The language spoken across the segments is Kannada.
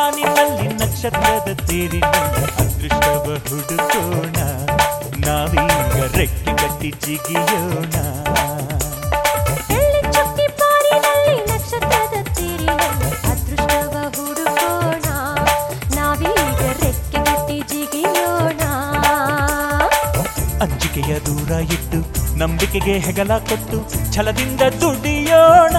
ಬಾನಿನಲ್ಲಿ ನಕ್ಷತ್ರದ ತೇರಿನಲ್ಲಿ ಅದೃಷ್ಟವ ಹುಡುಕೋಣ ನಾವೀಗ ರೆಕ್ಕೆ ಕಟ್ಟಿ ಜಿಗಿಯೋಣ ಚುಕ್ಕಿ ಬಾನಿನಲ್ಲಿ ನಕ್ಷತ್ರದ ತೇರಿನಲ್ಲಿ ಅದೃಷ್ಟವ ಹುಡುಕೋಣ ನಾವೀಗ ರೆಕ್ಕೆ ಕಟ್ಟಿ ಜಿಗಿಯೋಣ ಅಂಜಿಕೆಯ ದೂರ ಇಟ್ಟು ನಂಬಿಕೆಗೆ ಹೆಗಲ ಕೊಟ್ಟು ಛಲದಿಂದ ದುಡಿಯೋಣ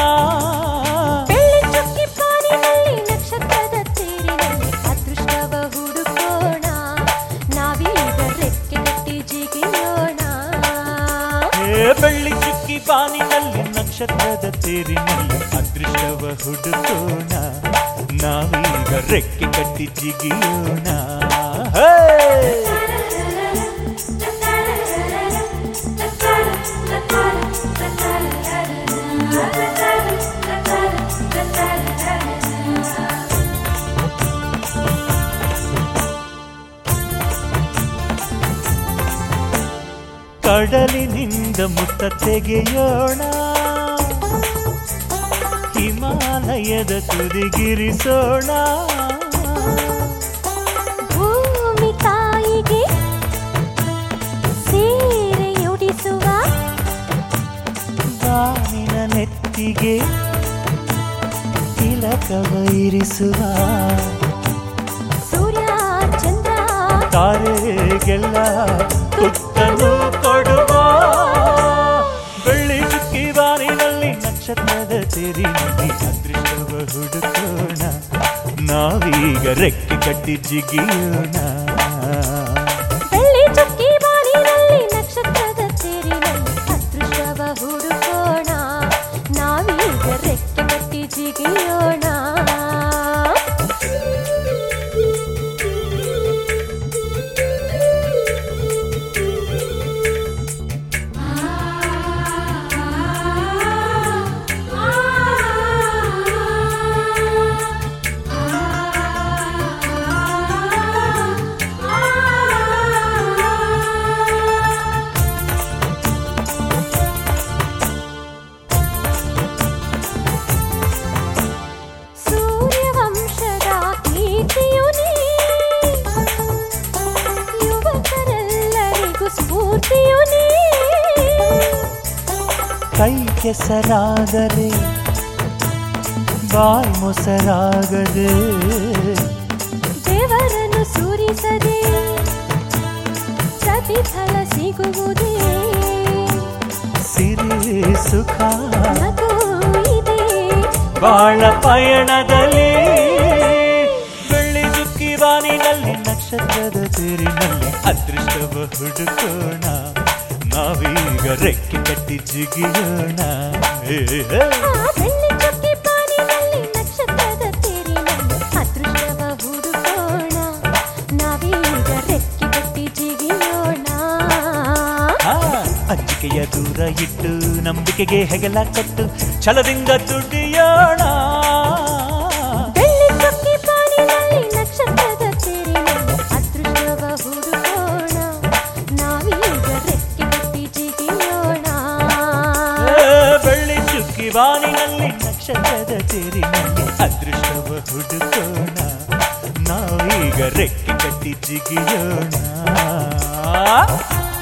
ಚುಕ್ಕಿ ಬಾನಿನಲ್ಲಿ ನಕ್ಷತ್ರದ ತೇರಿನಲ್ಲಿ ಅದೃಷ್ಟವ ಹುಡುಕೋಣ ನಾವೀಗ ರೆಕ್ಕೆ ಕಟ್ಟಿ ಜಿಗಿಯೋಣ ಬೆಳ್ಳಿ ಚುಕ್ಕಿ ಬಾನಿನಲ್ಲಿ ನಕ್ಷತ್ರದ ತೇರಿನಲ್ಲಿ ಅದೃಷ್ಟವ ಹುಡುಕೋಣ ನಾವೀಗ ರೆಕ್ಕೆ ಕಟ್ಟಿ ಜಿಗಿಯೋಣ ಕಡಲಿನಿಂದ ಮುತ್ತ ತೆಗೆಯೋಣ ಹಿಮಾಲಯದ ತುದಿಗಿರಿಸೋಣ ಭೂಮಿ ತಾಯಿಗೆ ಸೀರೆಯುಡಿಸುವ ಬಾನಿನ ನೆತ್ತಿಗೆ ತಿಲಕವ ಇರಿಸುವ ಸೂರ್ಯ ಚಂದ್ರ ತಾರೆಗೆಲ್ಲ ತುತ್ತನ್ನು ಕೊಡುವ ಬೆಳ್ಳಿ ಚುಕ್ಕಿ ಬಾನಿನಲ್ಲಿ ನಕ್ಷತ್ರದ ತೇರಿನಲ್ಲಿ ಅದೃಷ್ಟವ ಹುಡುಕೋಣ ನಾವೀಗ ರೆಕ್ಕೆ ಕಟ್ಟಿ ಜಿಗಿಯೋಣ ಬೆಳ್ಳಿ ಚುಕ್ಕಿ ಬಾನಿನಲ್ಲಿ ನಕ್ಷತ್ರದ ತೇರಿನಲ್ಲಿ ಅದೃಷ್ಟವ ಹುಡುಕೋಣ ನಾವೀಗ ರೆಕ್ಕೆ ಕಟ್ಟಿ ಜಿಗಿಯೋಣ ಸೂರ್ಯವಂಶದ ಕೀರ್ತಿಯು ನೀ ಯುವಕರೆಲ್ಲರಿಗೂ ಸ್ಫೂರ್ತಿಯು ನೀ ಕೈ ಕೆಸರಾದರೆ ಬಾಯಿ ಮೊಸರಾಗದೆ ದೇವರನ್ನು ಸುರಿಸದೆ ಪ್ರತಿಫಲ ಸಿಗುವುದೇ ಸಿರಿ ಸುಖ ನಗು ಇದೆ ಬಾಳ ಪಯಣದಲ್ಲಿ ಬೆಳ್ಳಿ ಚುಕ್ಕಿ ಬಾನಿನಲ್ಲಿ ನಕ್ಷತ್ರದ ತೇರಿನಲ್ಲಿ ಅದೃಷ್ಟವ ಹುಡುಕೋಣ ನಾವೀಗ ರೆಕ್ಕೆ ಕಟ್ಟಿ ಜಿಗಿಯೋಣ ಬೆಳ್ಳಿ ಚುಕ್ಕಿ ಬಾನಿನಲ್ಲಿ ನಕ್ಷತ್ರದ ತೇರಿನಲ್ಲಿ ಅದೃಷ್ಟವ ಹುಡುಕೋಣ ನಾವೀಗ ರೆಕ್ಕೆ ಕಟ್ಟಿ ಜಿಗಿಯೋಣ ಅಂಜಿಕೆಯ ದೂರ ಇಟ್ಟು ನಂಬಿಕೆಗೆ ಹೆಗಲ ಕೊಟ್ಟು ಛಲದಿಂದ ದುಡಿಯೋಣ ಬೆಳ್ಳಿ ಚುಕ್ಕಿ ಬಾನಿನಲ್ಲಿ ನಕ್ಷತ್ರದ ತೇರಿನಲ್ಲಿ ಅದೃಷ್ಟವ ಹುಡುಕೋಣ ನಾವೀಗ ರೆಕ್ಕೆ ಕಟ್ಟಿ ಜಿಗಿಯೋಣ ಬೆಳ್ಳಿ ಚುಕ್ಕಿ ಬಾನಿನಲ್ಲಿ ನಕ್ಷತ್ರದ ತೇರಿನಲ್ಲಿ ಅದೃಷ್ಟವ ಹುಡುಕೋಣ ನಾವೀಗ ರೆಕ್ಕೆ ಕಟ್ಟಿ ಜಿಗಿಯೋಣ